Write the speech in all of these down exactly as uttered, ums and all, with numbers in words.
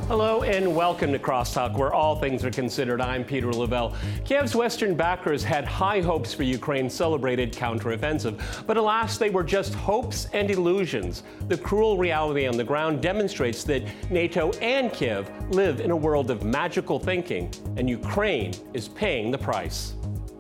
Hello and welcome to Crosstalk, where all things are considered. I'm Peter Lavelle. Kiev's Western backers had high hopes for Ukraine's celebrated counteroffensive, but alas, they were just hopes and illusions. The cruel reality on the ground demonstrates that NATO and Kiev live in a world of magical thinking, and Ukraine is paying the price.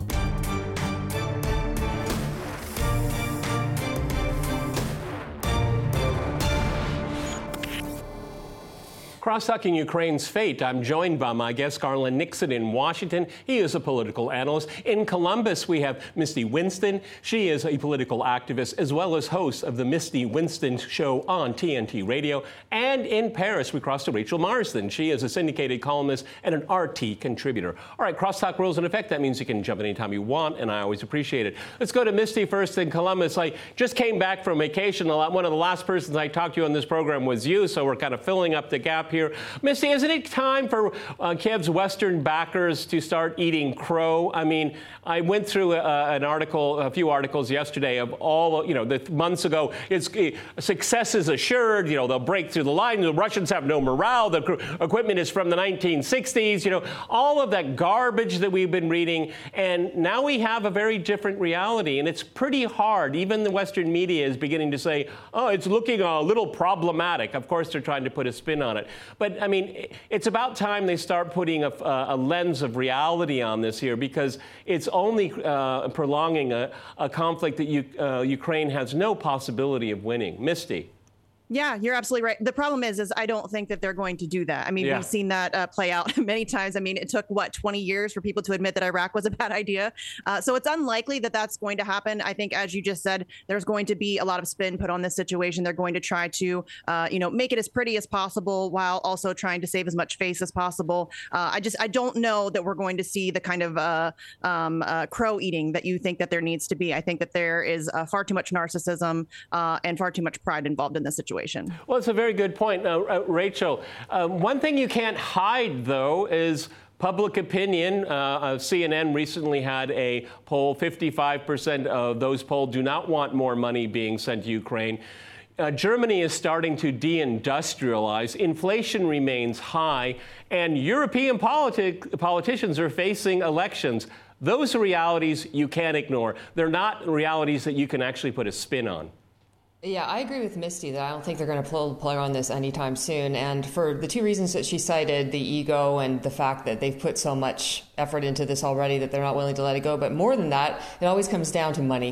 Cross-talking Ukraine's fate, I'm joined by my guest, Garland Nixon in Washington. He is a political analyst. In Columbus, we have Misty Winston. She is a political activist, as well as host of the Misty Winston Show on T N T Radio. And in Paris, we cross to Rachel Marsden. She is a syndicated columnist and an R T contributor. All right, crosstalk rules in effect. That means you can jump anytime you want, and I always appreciate it. Let's go to Misty first in Columbus. I just came back from vacation. A lot, one of the last persons I talked to on this program was you, so we're kind of filling up the gap here. Misty, isn't it time for uh, Kiev's Western backers to start eating crow? I mean, I went through a, an article, a few articles yesterday of all, you know, the months ago, it's, uh, success is assured, you know, they'll break through the line, the Russians have no morale, the equipment is from the nineteen sixties, you know, all of that garbage that we've been reading, and now we have a very different reality, and it's pretty hard. Even the Western media is beginning to say, oh, it's looking a little problematic. Of course, they're trying to put a spin on it. But, I mean, it's about time they start putting a, a lens of reality on this here, because it's only uh, prolonging a, a conflict that you, uh, Ukraine has no possibility of winning. Misty. Yeah, you're absolutely right. The problem is, is I don't think that they're going to do that. I mean, yeah. We've seen that uh, play out many times. I mean, it took, what, twenty years for people to admit that Iraq was a bad idea. Uh, so it's unlikely that that's going to happen. I think, as you just said, there's going to be a lot of spin put on this situation. They're going to try to, uh, you know, make it as pretty as possible while also trying to save as much face as possible. Uh, I just, I don't know that we're going to see the kind of uh, um, uh, crow eating that you think that there needs to be. I think that there is uh, far too much narcissism uh, and far too much pride involved in this situation. Well, it's a very good point, uh, uh, Rachel. Uh, one thing you can't hide, though, is public opinion. Uh, uh, C N N recently had a poll. fifty-five percent of those polled do not want more money being sent to Ukraine. Uh, Germany is starting to deindustrialize. Inflation remains high, and European politi- politicians are facing elections. Those are realities you can't ignore. They're not realities that you can actually put a spin on. Yeah, I agree with Misty that I don't think they're going to pull the plug on this anytime soon. And for the two reasons that she cited, the ego and the fact that they've put so much effort into this already that they're not willing to let it go. But more than that, it always comes down to money.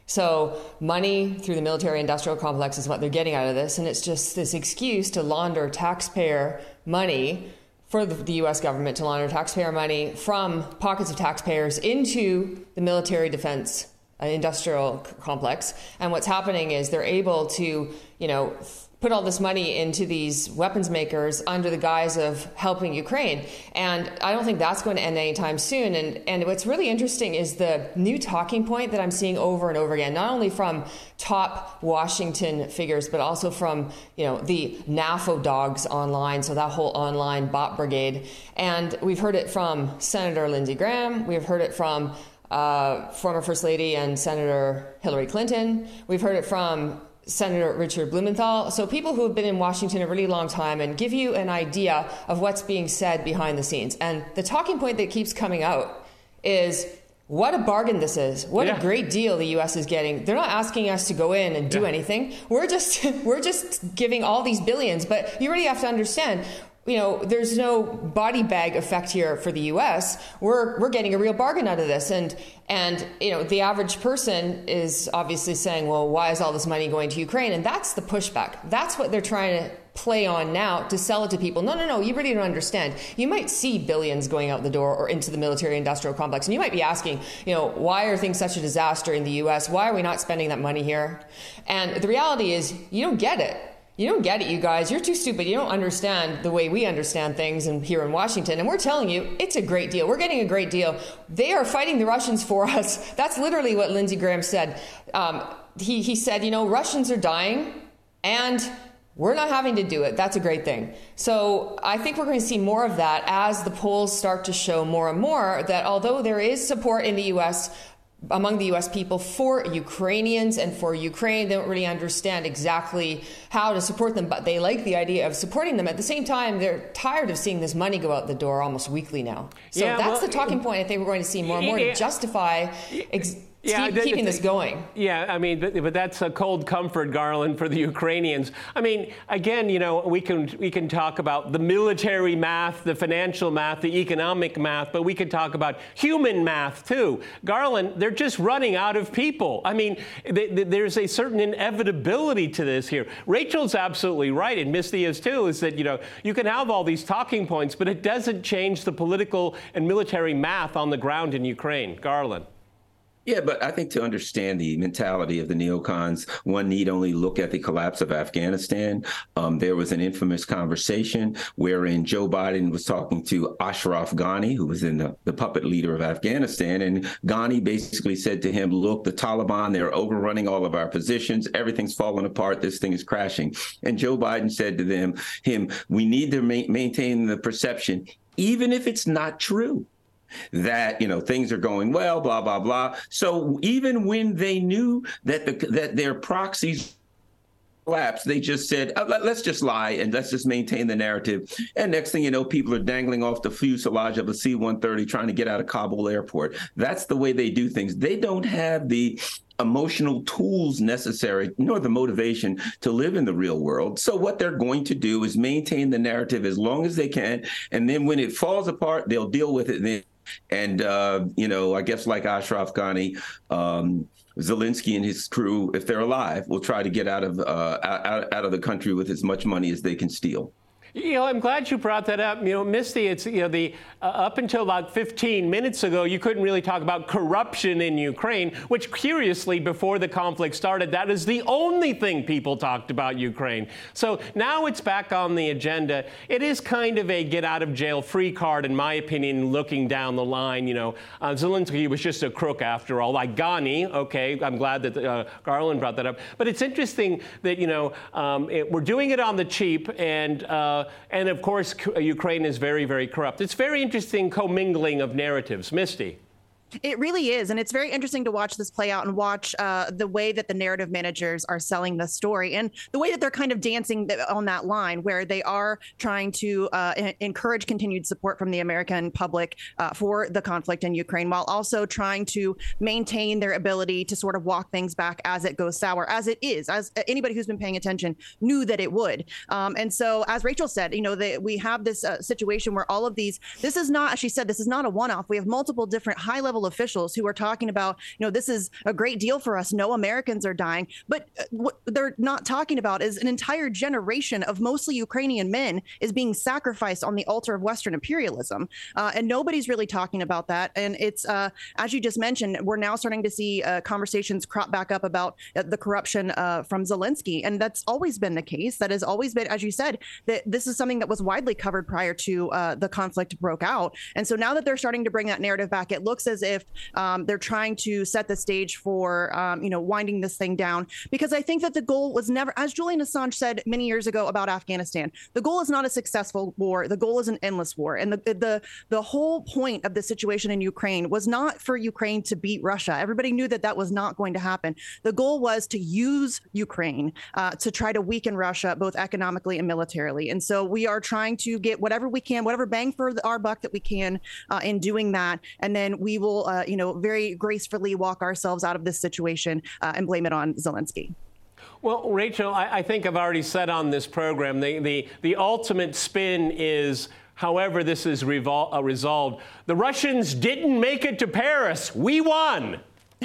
So money through the military industrial complex is what they're getting out of this. And it's just this excuse to launder taxpayer money for the, the U S government to launder taxpayer money from pockets of taxpayers into the military defense industrial complex. And what's happening is they're able to, you know, put all this money into these weapons makers under the guise of helping Ukraine. And I don't think that's going to end anytime soon. And and what's really interesting is the new talking point that I'm seeing over and over again, not only from top Washington figures, but also from, you know, the N A F O dogs online, so that whole online bot brigade. And we've heard it from Senator Lindsey Graham. We've heard it from Uh, former First Lady and Senator Hillary Clinton. We've heard it from Senator Richard Blumenthal. So people who have been in Washington a really long time and give you an idea of what's being said behind the scenes. And the talking point that keeps coming out is, what a bargain this is. What yeah. a great deal the U S is getting. They're not asking us to go in and do yeah. anything. We're just we're just giving all these billions. But you really have to understand, you know, there's no body bag effect here for the U S. We're we're getting a real bargain out of this. And, and you know, the average person is obviously saying, well, why is all this money going to Ukraine? And that's the pushback. That's what they're trying to play on now to sell it to people. No, no, no, you really don't understand. You might see billions going out the door or into the military industrial complex. And you might be asking, you know, why are things such a disaster in the U S? Why are we not spending that money here? And the reality is, you don't get it. You don't get it, you guys. You're too stupid. You don't understand the way we understand things in, here in Washington. And we're telling you, it's a great deal. We're getting a great deal. They are fighting the Russians for us. That's literally what Lindsey Graham said. Um, he, he said, you know, Russians are dying and we're not having to do it. That's a great thing. So I think we're going to see more of that as the polls start to show more and more that although there is support in the U S among the U S people for Ukrainians and for Ukraine. They don't really understand exactly how to support them, but they like the idea of supporting them. At the same time, they're tired of seeing this money go out the door almost weekly now. So yeah, that's well, the talking point I think we're going to see more and more yeah, to justify ex- Yeah, Keep, keeping this going. Yeah, I mean, but, but that's a cold comfort, Garland, for the Ukrainians. I mean, again, you know, we can we can talk about the military math, the financial math, the economic math, but we could talk about human math too. Garland, they're just running out of people. I mean, they, they, there's a certain inevitability to this here. Rachel's absolutely right, and Misty is too. Is that you know you can have all these talking points, but it doesn't change the political and military math on the ground in Ukraine. Garland. Yeah, but I think to understand the mentality of the neocons, one need only look at the collapse of Afghanistan. Um, there was an infamous conversation wherein Joe Biden was talking to Ashraf Ghani, who was in the, the puppet leader of Afghanistan. And Ghani basically said to him, look, the Taliban, they're overrunning all of our positions. Everything's falling apart. This thing is crashing. And Joe Biden said to them, him, we need to ma- maintain the perception, even if it's not true, that, you know, things are going well, blah, blah, blah. So even when they knew that the, that their proxies collapsed, they just said, oh, let, let's just lie and let's just maintain the narrative. And next thing you know, people are dangling off the fuselage of a C one thirty trying to get out of Kabul airport. That's the way they do things. They don't have the emotional tools necessary, nor the motivation to live in the real world. So what they're going to do is maintain the narrative as long as they can. And then when it falls apart, they'll deal with it then. And, uh, you know, I guess like Ashraf Ghani, um, Zelensky and his crew, if they're alive, will try to get out of uh, out, out of the country with as much money as they can steal. You know, I'm glad you brought that up. You know, Misty, it's, you know, the uh, up until about fifteen minutes ago, you couldn't really talk about corruption in Ukraine, which curiously, before the conflict started, that is the only thing people talked about Ukraine. So now it's back on the agenda. It is kind of a get out of jail free card, in my opinion, looking down the line. You know, uh, Zelensky was just a crook after all, like Ghani. Okay, I'm glad that uh, Garland brought that up. But it's interesting that, you know, um, it, we're doing it on the cheap, and uh, and of course, Ukraine is very, very corrupt. It's very interesting commingling of narratives. Misty. It really is. And it's very interesting to watch this play out and watch uh, the way that the narrative managers are selling the story and the way that they're kind of dancing on that line where they are trying to uh, encourage continued support from the American public uh, for the conflict in Ukraine, while also trying to maintain their ability to sort of walk things back as it goes sour, as it is, as anybody who's been paying attention knew that it would. Um, and so, as Rachel said, you know, they, we have this uh, situation where all of these, this is not, as she said, this is not a one-off. We have multiple different high-level officials who are talking about, you know, this is a great deal for us. No Americans are dying. But what they're not talking about is an entire generation of mostly Ukrainian men is being sacrificed on the altar of Western imperialism. Uh, and nobody's really talking about that. And it's, uh, as you just mentioned, we're now starting to see uh, conversations crop back up about uh, the corruption uh, from Zelensky. And that's always been the case. That has always been, as you said, that this is something that was widely covered prior to uh, the conflict broke out. And so now that they're starting to bring that narrative back, it looks as if um, they're trying to set the stage for, um, you know, winding this thing down. Because I think that the goal was never, as Julian Assange said many years ago about Afghanistan, the goal is not a successful war. The goal is an endless war. And the the the whole point of the situation in Ukraine was not for Ukraine to beat Russia. Everybody knew that that was not going to happen. The goal was to use Ukraine uh, to try to weaken Russia, both economically and militarily. And so we are trying to get whatever we can, whatever bang for the, our buck that we can uh, in doing that. And then we will, uh, you know, very gracefully walk ourselves out of this situation uh, and blame it on Zelensky. Well, Rachel, I, I think I've already said on this program, the, the, the ultimate spin is, however this is revol- uh, resolved, the Russians didn't make it to Paris. We won.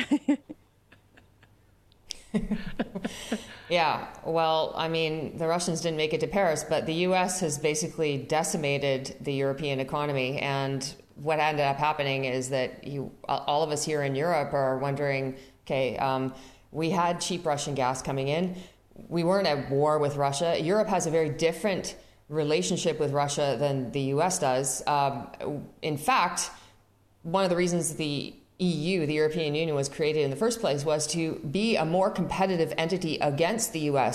Yeah, well, I mean, the Russians didn't make it to Paris, but the U S has basically decimated the European economy. And what ended up happening is that you, all of us here in Europe are wondering, okay, um, we had cheap Russian gas coming in. We weren't at war with Russia. Europe has a very different relationship with Russia than the U S does. Um, in fact, one of the reasons the E U, the European Union, was created in the first place was to be a more competitive entity against the U S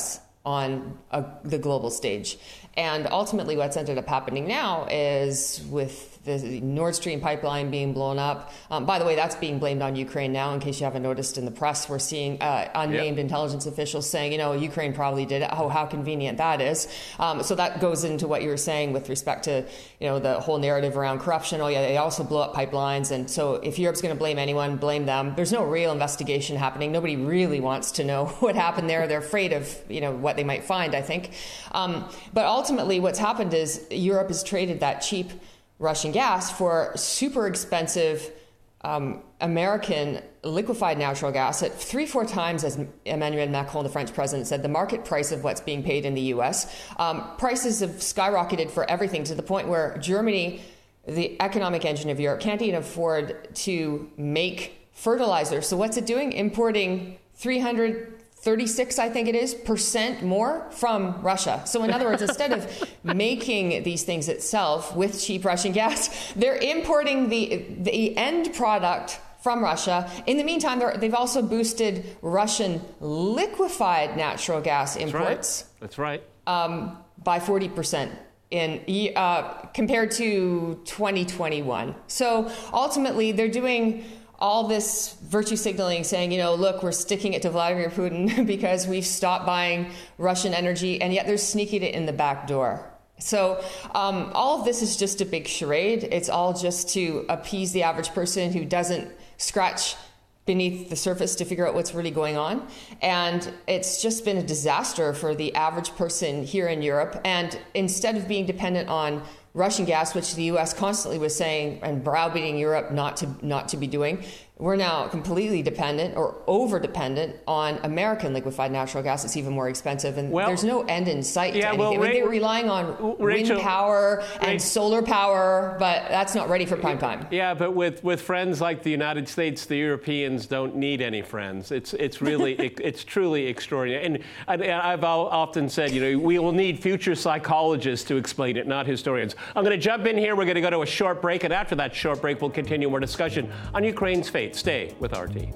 on a, the global stage. And ultimately what's ended up happening now is with the Nord Stream pipeline being blown up. Um, by the way, that's being blamed on Ukraine now, in case you haven't noticed in the press. We're seeing uh, unnamed yep. intelligence officials saying, you know, Ukraine probably did it. Oh, how convenient that is. Um, so that goes into what you were saying with respect to, you know, the whole narrative around corruption. Oh, yeah, they also blow up pipelines. And so if Europe's going to blame anyone, blame them. There's no real investigation happening. Nobody really wants to know what happened there. They're afraid of, you know, what they might find, I think. Um, but ultimately, what's happened is Europe has traded that cheap Russian gas for super expensive um, American liquefied natural gas at three, four times, as Emmanuel Macron, the French president, said, the market price of what's being paid in the U S. Um, prices have skyrocketed for everything to the point where Germany, the economic engine of Europe, can't even afford to make fertilizer. So what's it doing? Importing three hundred thirty-six, I think it is, percent more from Russia. So in other words, instead of making these things itself with cheap Russian gas, they're importing the the end product from Russia. In the meantime, they've also boosted Russian liquefied natural gas imports. That's right. That's right. Um, by forty percent. In uh, compared to twenty twenty-one. So ultimately, they're doing all this virtue signaling, saying, you know, look, we're sticking it to Vladimir Putin because we've stopped buying Russian energy, and yet they're sneaking it in the back door. So um, all of this is just a big charade. It's all just to appease the average person who doesn't scratch beneath the surface to figure out what's really going on. And it's just been a disaster for the average person here in Europe. And instead of being dependent on Russian gas, which the U S constantly was saying and browbeating Europe not to not to be doing, we're now completely dependent or over-dependent on American liquefied natural gas. It's even more expensive, and well, there's no end in sight yeah, to anything. Well, I mean, they were relying on Rachel, wind power and Rachel, solar power, but that's not ready for prime time. Yeah, but with, with friends like the United States, the Europeans don't need any friends. It's it's really it, it's truly extraordinary. And I, I've often said, you know, we will need future psychologists to explain it, not historians. I'm going to jump in here. We're going to go to a short break, and after that short break, we'll continue our discussion on Ukraine's fate. Stay with R T.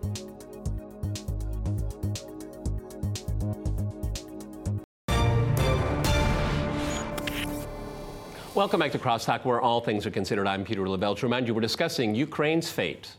Welcome back to Crosstalk, where all things are considered. I'm Peter LaBelle. To remind you, we're discussing Ukraine's fate.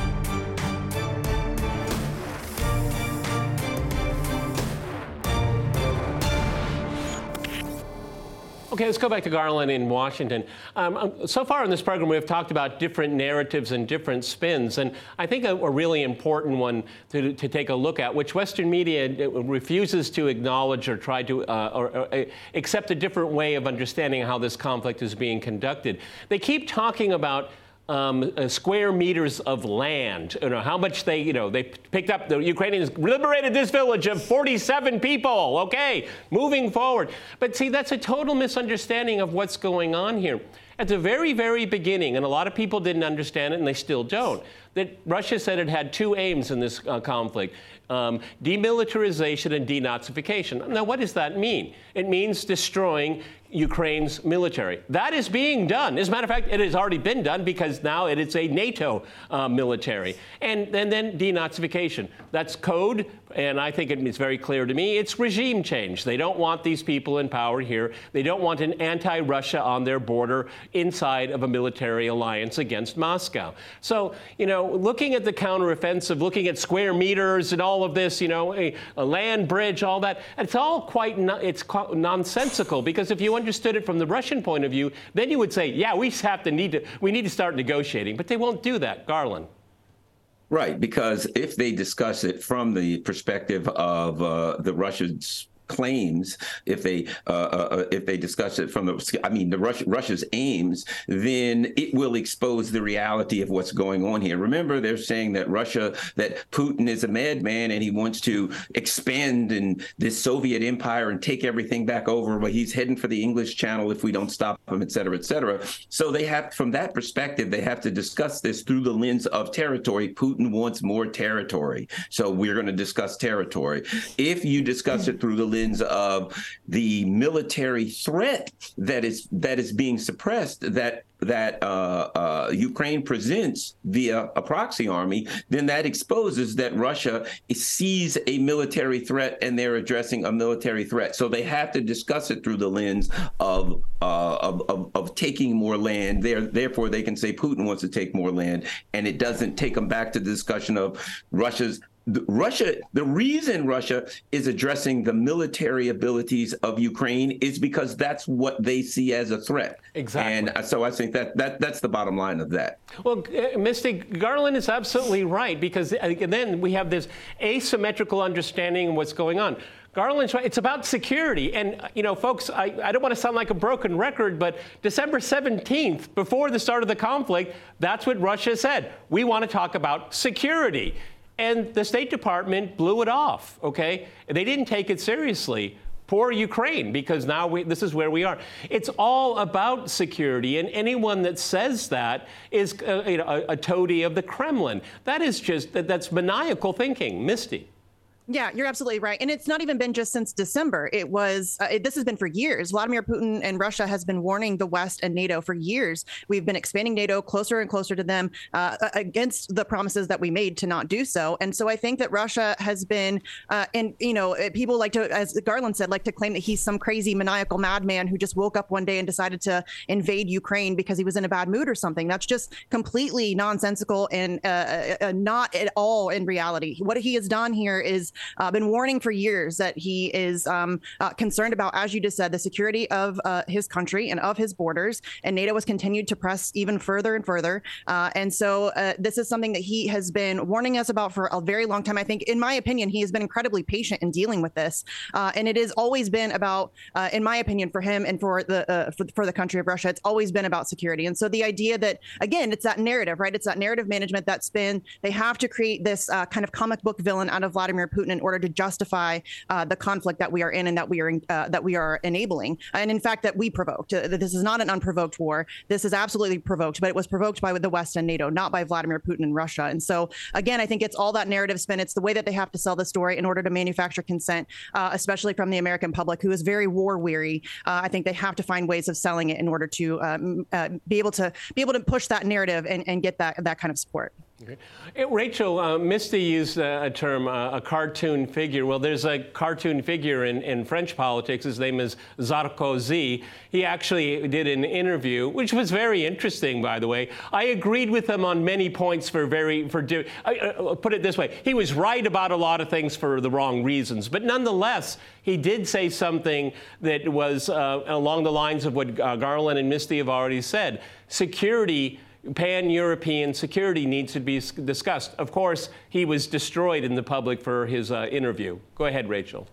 Okay, let's go back to Garland in Washington. Um, so far in this program, we've talked about different narratives and different spins, and I think a, a really important one to, to take a look at, which Western media refuses to acknowledge or try to uh, or, or accept a different way of understanding how this conflict is being conducted. They keep talking about Um, uh, square meters of land, you know, how much they, you know, they picked up, the Ukrainians liberated this village of forty-seven people, okay, moving forward. But see, that's a total misunderstanding of what's going on here. At the very, very beginning, and a lot of people didn't understand it, and they still don't, that Russia said it had two aims in this uh, conflict, um, demilitarization and denazification. Now, what does that mean? It means destroying Ukraine's military. That is being done. As a matter of fact, it has already been done, because now it is a NATO uh, military. And, and then denazification. That's code, and I think it's very clear to me, it's regime change. They don't want these people in power here. They don't want an anti-Russia on their border inside of a military alliance against Moscow. So, you know, looking at the counteroffensive, looking at square meters and all of this, you know, a, a land bridge, all that, it's all quite, no, it's quite nonsensical, because if you understood it from the Russian point of view, then you would say, yeah, we have to need to, we need to start negotiating. But they won't do that. Garland. Right, because if they discuss it from the perspective of uh, the Russians' claims, if they uh, uh, if they discuss it from the, I mean, the Russia, Russia's aims, then it will expose the reality of what's going on here. Remember, they're saying that Russia, that Putin is a madman and he wants to expand in this Soviet empire and take everything back over, but he's heading for the English Channel if we don't stop him, et cetera, et cetera. So they have, from that perspective, they have to discuss this through the lens of territory. Putin wants more territory, so we're going to discuss territory. If you discuss it through the lens of the military threat that is that is being suppressed, that that uh, uh, Ukraine presents via a proxy army, then that exposes that Russia sees a military threat and they're addressing a military threat. So they have to discuss it through the lens of uh, of, of, of taking more land. There, therefore, they can say Putin wants to take more land, and it doesn't take them back to the discussion of Russia's Russia, the reason Russia is addressing the military abilities of Ukraine is because that's what they see as a threat. Exactly. And so I think that, that that's the bottom line of that. Well, uh, Misty, Garland is absolutely right, because uh, then we have this asymmetrical understanding of what's going on. Garland's right. It's about security. And, you know, folks, I, I don't want to sound like a broken record, but December seventeenth, before the start of the conflict, that's what Russia said. We want to talk about security. And the State Department blew it off, OK? They didn't take it seriously. Poor Ukraine, because now we, this is where we are. It's all about security, and anyone that says that is uh, you know, a, a toady of the Kremlin. That is just, that, that's maniacal thinking. Misty. Yeah, you're absolutely right. And it's not even been just since December. It was, uh, it, this has been for years. Vladimir Putin and Russia has been warning the West and NATO for years. We've been expanding NATO closer and closer to them uh, against the promises that we made to not do so. And so I think that Russia has been, uh, and, you know, people like to, as Garland said, like to claim that he's some crazy maniacal madman who just woke up one day and decided to invade Ukraine because he was in a bad mood or something. That's just completely nonsensical and uh, uh, not at all in reality. What he has done here is Uh, been warning for years that he is um, uh, concerned about, as you just said, the security of uh, his country and of his borders. And NATO has continued to press even further and further. Uh, and so uh, this is something that he has been warning us about for a very long time. I think, in my opinion, he has been incredibly patient in dealing with this. Uh, and it has always been about, uh, in my opinion, for him and for the uh, for, for the country of Russia, it's always been about security. And so the idea that, again, it's that narrative, right? It's that narrative management that's been, they have to create this uh, kind of comic book villain out of Vladimir Putin in order to justify uh, the conflict that we are in and that we are uh, that we are enabling, and in fact that we provoked. Uh, this is not an unprovoked war. This is absolutely provoked, but it was provoked by the West and NATO, not by Vladimir Putin and Russia. And so again, I think it's all that narrative spin. It's the way that they have to sell the story in order to manufacture consent, uh, especially from the American public, who is very war weary. Uh, I think they have to find ways of selling it in order to um, uh, be able to be able to push that narrative and, and get that that kind of support. Okay. Hey, Rachel, uh, Misty used uh, a term, uh, a cartoon figure. Well, there's a cartoon figure in, in French politics. His name is Sarkozy. He actually did an interview, which was very interesting, by the way. I agreed with him on many points for very, for, do, I, uh, put it this way. He was right about a lot of things for the wrong reasons. But nonetheless, he did say something that was uh, along the lines of what uh, Garland and Misty have already said. Security, pan-European security needs to be discussed. Of course, he was destroyed in the public for his uh, interview. Go ahead, Rachel.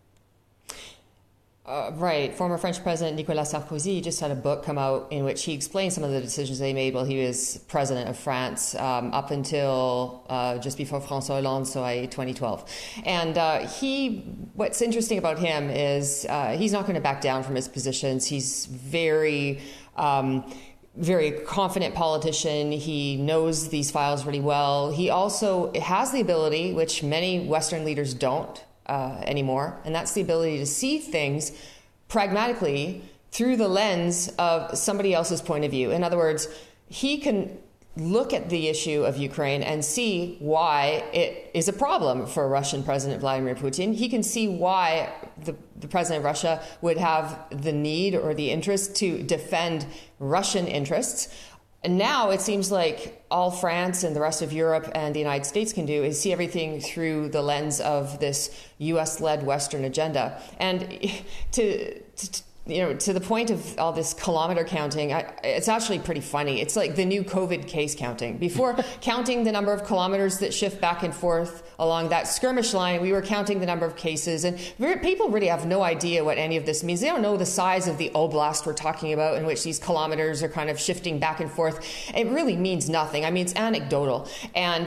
Uh, right. Former French President Nicolas Sarkozy just had a book come out in which he explained some of the decisions they made while he was president of France um, up until uh, just before François Hollande, so I, twenty twelve. And uh, he, what's interesting about him is uh, he's not going to back down from his positions. He's very... Um, very confident politician. He knows these files really well. He also has the ability, which many Western leaders don't uh, anymore, and that's the ability to see things pragmatically through the lens of somebody else's point of view. In other words, he can look at the issue of Ukraine and see why it is a problem for Russian President Vladimir Putin. He can see why the, the president of Russia would have the need or the interest to defend Russian interests. And now it seems like all France and the rest of Europe and the United States can do is see everything through the lens of this U S-led Western agenda. And to, to you know, to the point of all this kilometer counting, I, it's actually pretty funny. It's like the new COVID case counting. Before counting the number of kilometers that shift back and forth along that skirmish line, we were counting the number of cases. And people really have no idea what any of this means. They don't know the size of the oblast we're talking about, in which these kilometers are kind of shifting back and forth. It really means nothing. I mean, it's anecdotal. And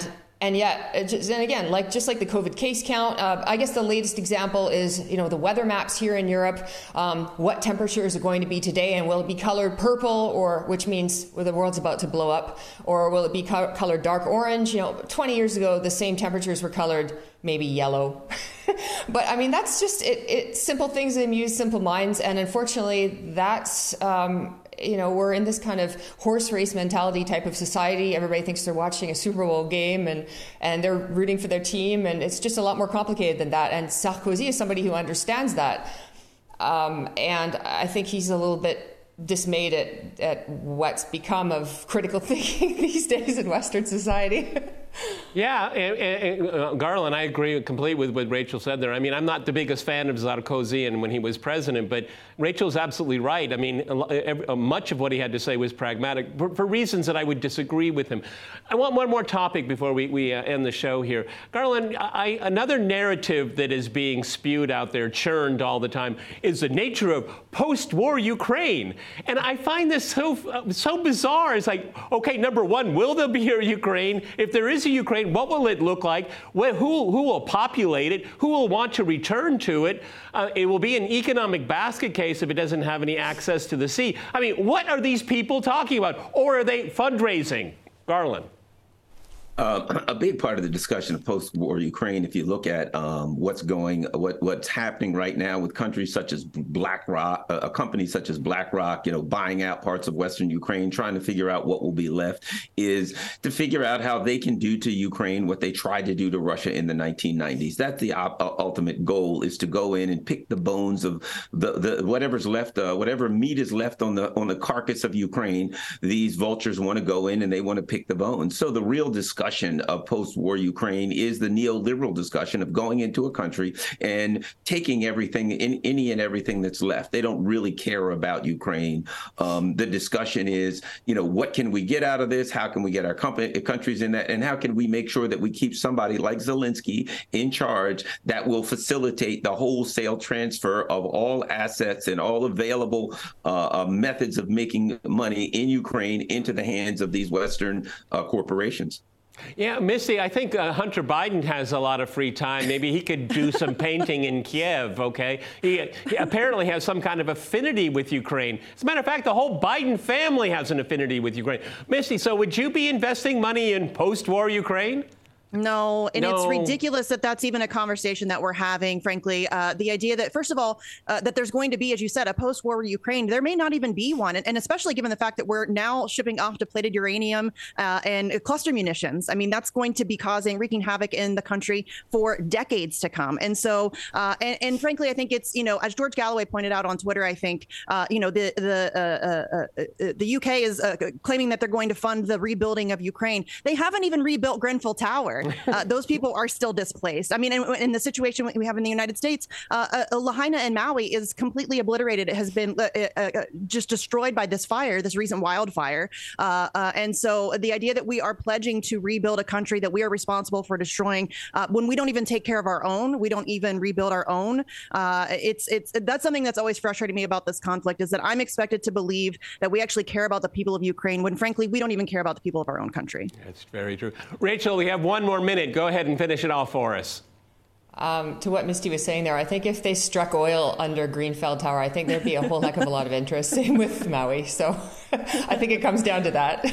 And yet, and again, like just like the COVID case count, uh, I guess the latest example is, you know, the weather maps here in Europe. Um, what temperatures are going to be today, and will it be colored purple, or which means well, the world's about to blow up, or will it be co- colored dark orange? You know, twenty years ago, the same temperatures were colored maybe yellow. But I mean, that's just it, it. Simple things that amuse simple minds, and unfortunately, that's. Um, You know, we're in this kind of horse race mentality type of society. Everybody thinks they're watching a Super Bowl game and, and they're rooting for their team. And it's just a lot more complicated than that. And Sarkozy is somebody who understands that. Um, and I think he's a little bit dismayed at, at what's become of critical thinking these days in Western society. Yeah, and, and, uh, Garland, I agree completely with what Rachel said there. I mean, I'm not the biggest fan of Sarkozy and when he was president, but Rachel's absolutely right. I mean, every, uh, much of what he had to say was pragmatic for, for reasons that I would disagree with him. I want one more topic before we, we uh, end the show here. Garland, I, another narrative that is being spewed out there, churned all the time, is the nature of post-war Ukraine. And I find this so, uh, so bizarre. It's like, okay, number one, will there be a Ukraine? If there is a Ukraine, what will it look like? Who, who will populate it? Who will want to return to it? Uh, it will be an economic basket case if it doesn't have any access to the sea. I mean, what are these people talking about? Or are they fundraising? Garland. Uh, a big part of the discussion of post-war Ukraine, if you look at um, what's going, what what's happening right now with countries such as BlackRock, uh, a company such as BlackRock, you know, buying out parts of Western Ukraine, trying to figure out what will be left, is to figure out how they can do to Ukraine what they tried to do to Russia in the nineteen nineties. That's the op- ultimate goal, is to go in and pick the bones of the, the whatever's left, uh, whatever meat is left on the on the carcass of Ukraine. These vultures want to go in and they want to pick the bones. So the real discussion discussion of post-war Ukraine is the neoliberal discussion of going into a country and taking everything, in, any and everything that's left. They don't really care about Ukraine. Um, the discussion is, you know, what can we get out of this? How can we get our company, countries in that? And how can we make sure that we keep somebody like Zelensky in charge that will facilitate the wholesale transfer of all assets and all available uh, uh, methods of making money in Ukraine into the hands of these Western uh, corporations? Yeah, Misty, I think uh, Hunter Biden has a lot of free time. Maybe he could do some painting in Kiev, okay? He, he apparently has some kind of affinity with Ukraine. As a matter of fact, the whole Biden family has an affinity with Ukraine. Misty, so would you be investing money in post-war Ukraine? No, and no. It's ridiculous that that's even a conversation that we're having, frankly. Uh, the idea that, first of all, uh, that there's going to be, as you said, a post-war Ukraine, there may not even be one. And, and especially given the fact that we're now shipping off depleted uranium uh, and cluster munitions. I mean, that's going to be causing, wreaking havoc in the country for decades to come. And so, uh, and, and frankly, I think it's, you know, as George Galloway pointed out on Twitter, I think, uh, you know, the the uh, uh, uh, the U K is uh, claiming that they're going to fund the rebuilding of Ukraine. They haven't even rebuilt Grenfell Tower. Uh, those people are still displaced. I mean, in, in the situation we have in the United States, uh, uh, Lahaina and Maui is completely obliterated. It has been uh, uh, just destroyed by this fire, this recent wildfire. Uh, uh, and so the idea that we are pledging to rebuild a country that we are responsible for destroying, uh, when we don't even take care of our own, we don't even rebuild our own. Uh, it's it's that's something that's always frustrated me about this conflict, is that I'm expected to believe that we actually care about the people of Ukraine when, frankly, we don't even care about the people of our own country. That's very true. Rachel, we have one more minute. Go ahead and finish it off for us. Um, to what Misty was saying there, I think if they struck oil under Grenfell Tower, I think there'd be a whole heck of a lot of interest. Same with Maui. So I think it comes down to that.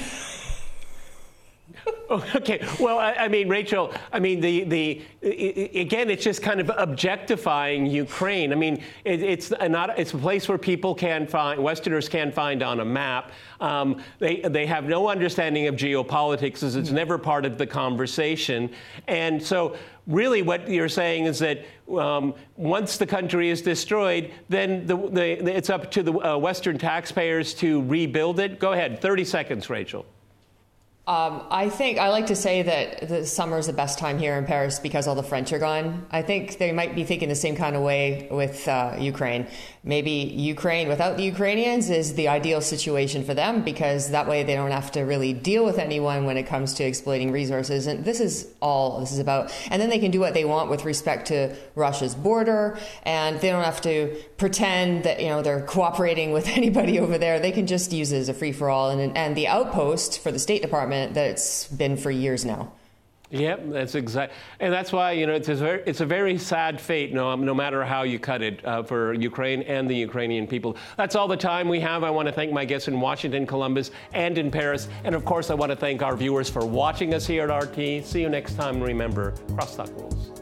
Okay. Well, I, I mean, Rachel, I mean, the, the it, again, it's just kind of objectifying Ukraine. I mean, it, it's not it's a place where people can find, Westerners can find on a map. Um, they they have no understanding of geopolitics, as it's never part of the conversation. And so really what you're saying is that um, once the country is destroyed, then the, the, it's up to the uh, Western taxpayers to rebuild it. Go ahead. thirty seconds, Rachel. Um, I think I like to say that the summer is the best time here in Paris because all the French are gone. I think they might be thinking the same kind of way with uh, Ukraine. Maybe Ukraine without the Ukrainians is the ideal situation for them, because that way they don't have to really deal with anyone when it comes to exploiting resources. And this is all this is about. And then they can do what they want with respect to Russia's border, and they don't have to pretend that, you know, they're cooperating with anybody over there. They can just use it as a free-for-all and, and the outpost for the State Department that it's been for years now. Yep, that's exact, and that's why you know it's a very, it's a very sad fate. No, no matter how you cut it uh, for Ukraine and the Ukrainian people. That's all the time we have. I want to thank my guests in Washington, Columbus, and in Paris, and of course I want to thank our viewers for watching us here at R T. See you next time. Remember, crosstalk rules.